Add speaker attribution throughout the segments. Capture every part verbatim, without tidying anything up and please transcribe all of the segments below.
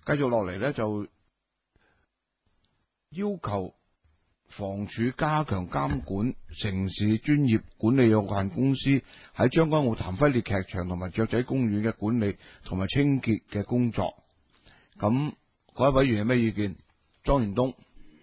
Speaker 1: 繼續落嚟咧，就要求房署加強監管城市專業管理有限公司喺將軍澳譚輝烈劇場同埋雀仔公園嘅管理同埋清潔嘅工作。咁各位委員有咩意見？莊元東。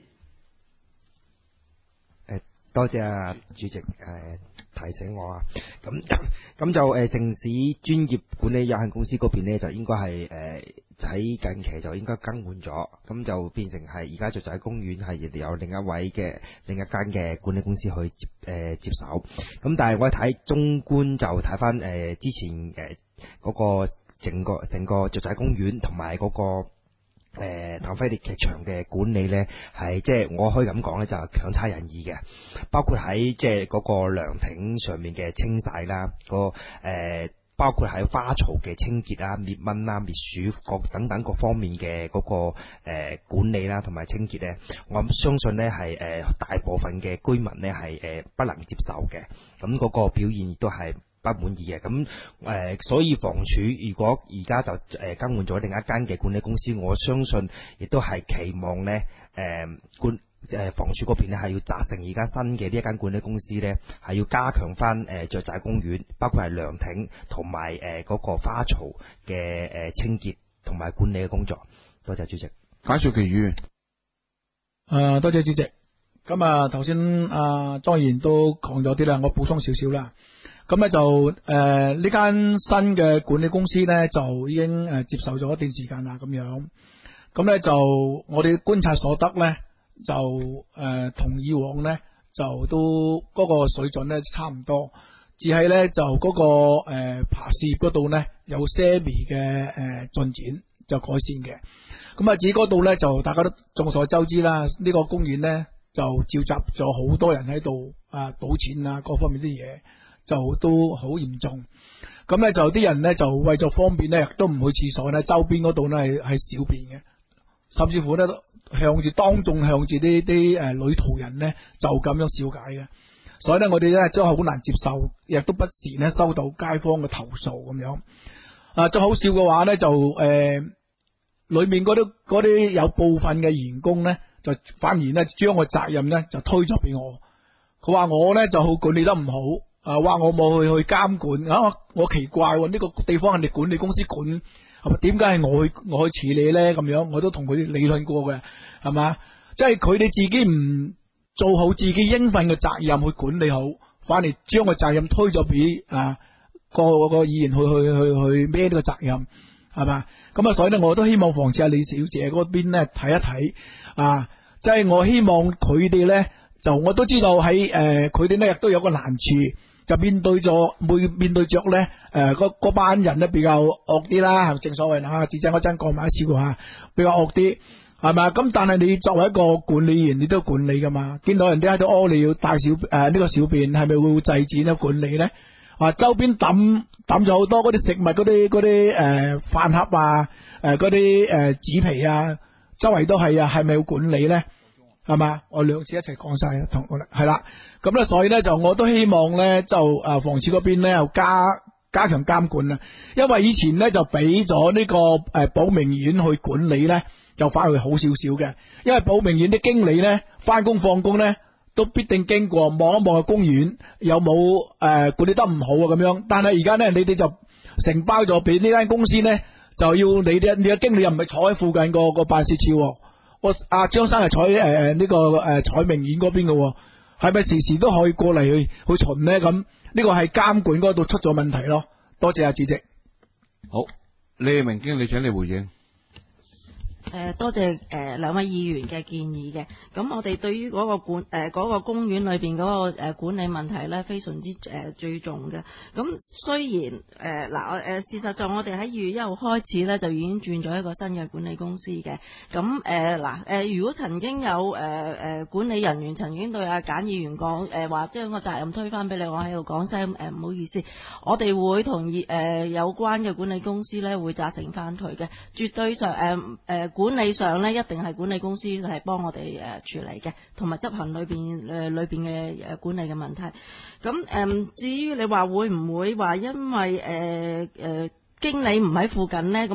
Speaker 2: 誒，多謝啊主席誒、呃、提醒我啊。咁咁就誒、呃、城市專業管理有限公司嗰邊咧，就應該係誒喺近期就應該更換咗，咁就變成係而家雀仔公園係有另一位嘅另一間嘅管理公司去接誒、呃、接手。咁但係我睇中觀就睇翻誒之前誒嗰、呃嗰個整個成個雀仔公園同埋嗰個。誒，譚輝烈劇場嘅管理呢，係即係我可以咁講呢，就係強差人意嘅。包括喺即係嗰個涼亭上面嘅清洗啦，個誒、呃，包括喺花槽嘅清潔啊、滅蚊啦、滅鼠各等等各方面嘅嗰、嗰個誒、呃、管理啦，同埋清潔呢，我相信呢係誒大部分嘅居民呢係誒不能接受嘅。咁嗰個表現亦都係不滿意嘅。咁誒、呃，所以房署如果而家就誒、呃、更換咗另一間嘅管理公司，我相信亦都係期望咧誒管誒房署嗰邊咧係要責成而家新嘅呢一間管理公司咧係要加強翻誒雀仔公園，包括係涼亭同埋誒嗰個花槽嘅誒、呃、清潔同埋管理嘅工作。多謝主席。
Speaker 1: 簡少其議員。
Speaker 3: 誒，多謝主席。咁啊，頭先阿莊議員都講咗啲啦，我補充少少啦。咁咧就誒呢間新嘅管理公司咧就已經誒接受咗一段時間啦，咁樣。咁咧就我哋觀察所得咧，就誒同、呃、以往咧就都嗰、嗰個水準咧差唔多，只係咧就嗰、嗰個誒、呃、爬事業嗰度咧有些微嘅誒進展，就改善嘅。咁啊，至於嗰度咧就大家都眾所周知啦，呢、呢個公園咧就召集咗好多人喺度啊賭錢啊各方面啲嘢。就都好嚴重，咁咧就啲人咧就為咗方便咧，都唔去廁所咧，周邊嗰度咧係係小便嘅，甚至乎咧向住當眾向住啲啲誒女途人咧就咁樣笑解嘅，所以咧我哋咧真係好難接受，亦都不時咧收到街坊嘅投訴咁樣。啊，最好笑嘅話咧就誒、呃，裏面嗰啲嗰啲有部分嘅員工咧就反而咧將個責任咧就推咗俾我，佢話我咧就管理得唔好。啊！話我冇去去監管啊！我奇怪喎，呢、這個地方係你管理公司管，係咪？點解係我去我去處理咧？咁樣我都同佢理論過嘅，係嘛？即係佢哋自己唔做好自己應份嘅責任去管理好，反而將個責任推咗俾啊個個議員去去去去孭呢個責任，係嘛？咁啊，所以咧，我都希望防止阿李小姐嗰邊咧睇一睇啊！即係我希望佢哋咧，就我都知道喺誒佢哋咧亦都有個難處。就面對咗，面面對着咧，誒，嗰嗰班人咧比較惡啲啦，正所謂啦，智仔嗰陣講埋一次嘅吓，比較惡啲，係咪？咁但係你作為一個管理員，你都管理噶嘛？見到人哋喺度屙尿大小誒呢、呃這個小便，係咪會制止咧管理咧？啊，周邊抌抌咗好多嗰啲食物嗰啲嗰啲誒飯盒啊，誒嗰啲誒紙皮啊，周圍都係啊，係咪要管理咧？係嘛？我兩次一齊講晒，同我係啦。咁咧，所以咧就我都希望咧就誒房署嗰邊咧又加加強監管啦。因為以前咧就俾咗呢個誒寶明苑去管理咧，就反而好少少嘅。因為寶明苑啲經理咧翻工放工咧都必定經過望一望個公園有冇誒、呃、管理得唔好啊咁樣。但係而家咧你哋就承包咗俾呢間公司咧，就要你哋你嘅經理又唔係坐喺附近個個辦事處。我阿張生係坐喺誒呢個誒彩明苑嗰邊嘅，係咪時時都可以過嚟去去巡咧？咁呢個係監管嗰度出咗問題咯。多謝阿主席。
Speaker 1: 好，李明經理請你回應。
Speaker 4: 誒、呃，多謝誒兩、呃、位議員嘅建議嘅。咁我哋對於嗰個管誒、呃嗰個公園裏邊嗰個誒管理問題咧，非常之誒注重嘅。咁雖然誒嗱我誒事實上我哋喺二月一號開始咧就已經轉咗一個新嘅管理公司嘅。咁誒嗱誒如果曾經有誒誒、呃、管理人員曾經對阿簡議員講誒話將個責任推返俾你，我喺度講聲誒唔好意思，我哋會同意誒、呃、有關嘅管理公司咧會責成返佢嘅，絕對上誒誒。呃呃管理上咧，一定係管理公司係幫我哋誒處理嘅，同埋執行裏邊誒裏邊嘅誒管理嘅問題。咁誒、呃，至於你話會唔會話因為誒誒、呃呃、經理唔喺附近咧，咁啊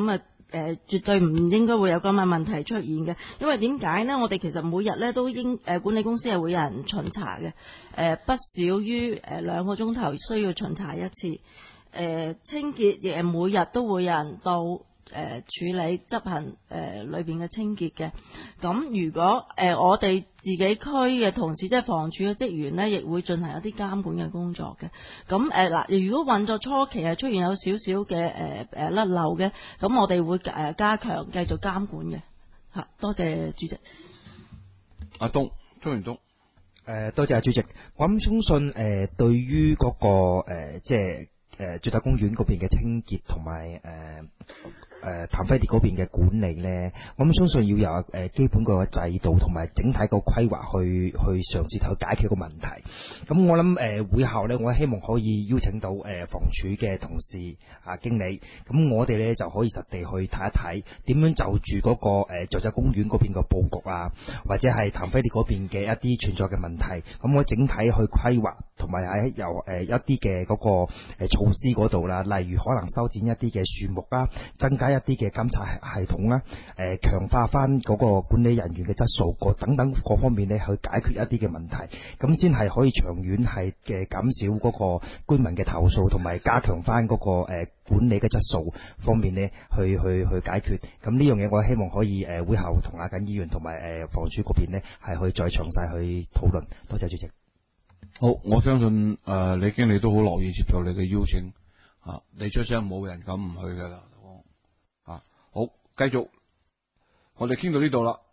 Speaker 4: 誒絕對唔應該會有咁嘅問題出現嘅。因為點解呢？我哋其實每日咧都應誒管理公司係會有人巡查嘅，誒不少於誒兩個鐘頭需要巡查一次。誒清潔亦係每日都會有人到誒處理執行誒裏邊嘅清潔嘅。咁如果誒我哋自己區嘅同事，即係房署嘅職員呢，亦會進行一啲監管嘅工作嘅。咁誒嗱，如果運作初期係出現有少少嘅誒誒甩漏嘅，咁我哋會誒加強繼續監管嘅。嚇，多謝主席。
Speaker 1: 阿東，張元東。
Speaker 2: 誒、呃，多謝阿主席。我諗相信誒、呃，對於嗰、那個誒、呃，即係誒，主題公園嗰邊嘅清潔同埋誒。誒譚輝烈嗰邊嘅管理呢，我諗相信要有誒基本個制度同埋整體個規劃去去嘗試去解決個問題。咁我諗誒、呃、會後呢，我希望可以邀請到誒、呃、房署嘅同事啊經理，咁我哋呢就可以實地去睇一睇點樣就住嗰、那個誒雀仔公園嗰邊個佈局啊，或者係譚輝烈嗰邊嘅一啲存在嘅問題，咁我整體去規劃，同埋喺由誒一啲嘅嗰個誒措施嗰度啦，例如可能修剪一啲嘅樹木啦，增加一啲嘅監察系統啦，誒強化翻嗰個管理人員嘅質素，個等等各方面咧去解決一啲嘅問題，咁先係可以長遠係嘅減少嗰個居民嘅投訴，同埋加強翻嗰個誒管理嘅質素方面咧去去去解決。咁呢樣嘢我希望可以誒會後同阿緊議員同埋誒房署嗰邊咧係可以再詳細去討論。多謝主席。
Speaker 1: 好，我相信誒、呃、李經理都好樂意接受你嘅邀請啊！你出聲，冇人敢唔去噶啦。啊，好，繼續，我哋傾到呢度啦。